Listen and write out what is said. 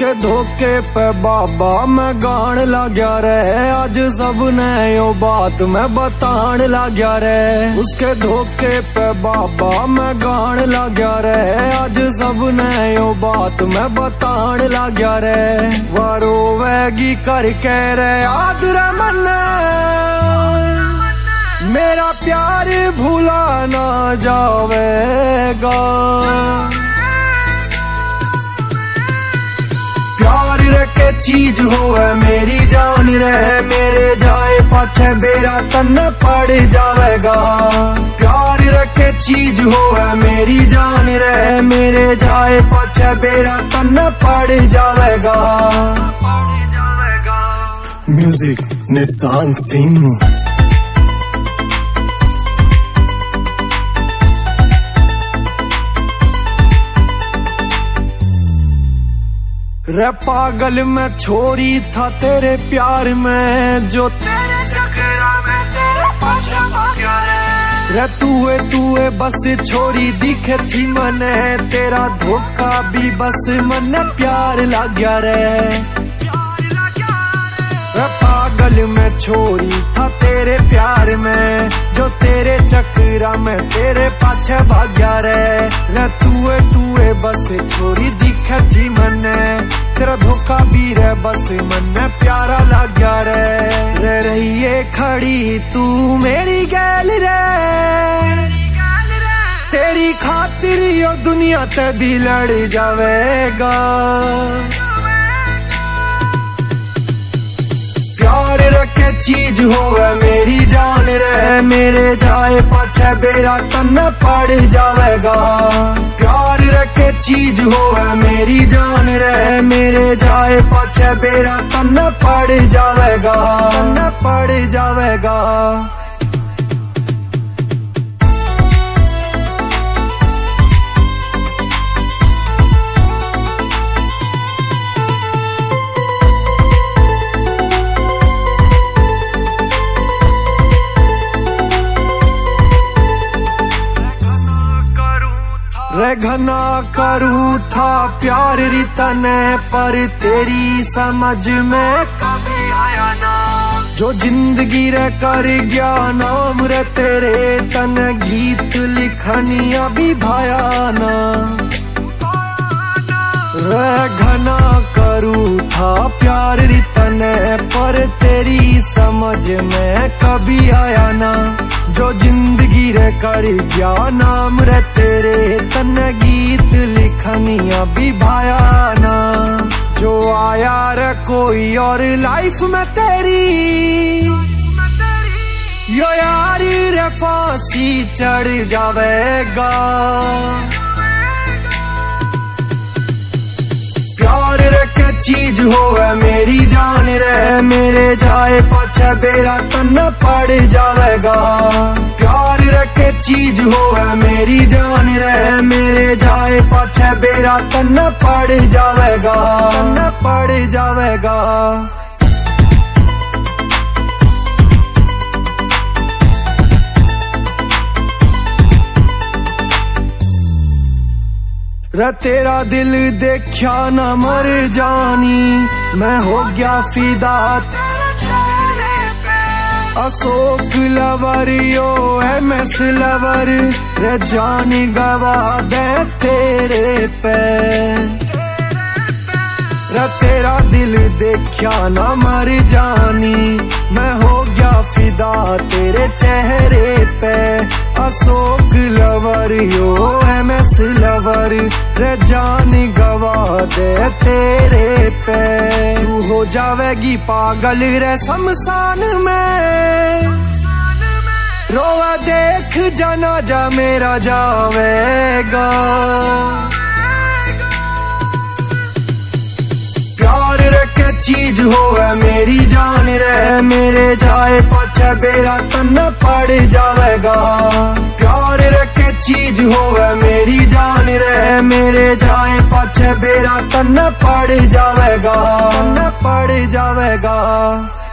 उसके धोखे पे बाबा मैं गान लाग्या रे, आज सबने यो बात मैं बतान लाग्या रे। उसके धोखे पे बाबा मैं गान लाग्या रे, आज सबने यो बात मैं बतान लाग्या रे। वारो वैगी करके रे याद रे मन्ने, मेरा प्यार भूला ना जावेगा। प्यार रखे चीज होवे मेरी जान रहे, मेरे जाए पाछे बेरा तन पड़ जावेगा। प्यार रखे चीज होवे मेरी जान रहे, मेरे जाए पाछे बेरा तन पड़ जावेगा। म्यूजिक निशांत सिंह। रे पागल मैं छोरी था तेरे प्यार में, जो तेरे चक्करा में तेरे पाछे भाग्या रे। तूए बस छोरी दिखे थी मने, तेरा धोखा भी बस मने प्यार लाग्या रे। पागल मैं छोरी था तेरे प्यार में, जो तेरे चक्करा में तेरे पाछे भाग्या रे। तूए बस छोरी दिखे थी मने, तेरा धोखा भी रे बस मने प्यारा लाग्या रे। रहिए खड़ी तू मेरी गैल रे, तेरी खातिर यो दुनिया ते भी लड़ जावेगा। प्यार रखे चीज होवे मेरी जान रहे, मेरे जाए पाछे बेरा तन पड़ जावेगा। प्यार रखे चीज होवे मेरी जान रहे, मेरे जाए पाछे बेरा तन पड़ जावेगा, तन पड़ जावेगा। रे घना करूँ था प्यार रितने, पर तेरी समझ में कभी आया ना। जो जिंदगी रे कर गया नाम रे तेरे, तन गीत लिखनिया भी भाया ना। रे घना करूँ था प्यार रितने, पर तेरी समझ में कभी आया ना। जो जिंदगी रे कर गया नाम रे तेरे, तन गीत लिखनिया भी भाया ना। जो आया रे कोई और लाइफ में तेरी, यो यारी रे फांसी चढ़ जावेगा। प्यार रखे चीज होवे मेरी जान रहे, मेरे जाए पाछे बेरा तन पड़ जावेगा। प्यार रखे चीज होवे मेरी जान रहे, मेरे जाए पाछे बेरा तन पड़ जावेगा, तन पड़ जावेगा। रे तेरा दिल देखा न मर जानी, मैं हो गया फिदा तेरे चेहरे पे। Ashok lover yo MS lover, रे जानी गवा दे तेरे पे। रे तेरा दिल देखा न मर जानी, मैं हो गया फिदा तेरे चेहरे पे। Ashok lover yo MS lover, रे जान गवा दे तेरे पे। तू हो जावेगी पागल रे शमशान में, रोवा देख जनाजा मेरा जावेगा। प्यार रखे चीज होवे मेरी जान रहे, मेरे जाए पाछे बेरा तन पड़ जावेगा। प्यार रखे चीज होवे मेरी जान रहे, मेरे जाए पाछे बेरा तन पड़ जावेगा, तन पड़ जावेगा।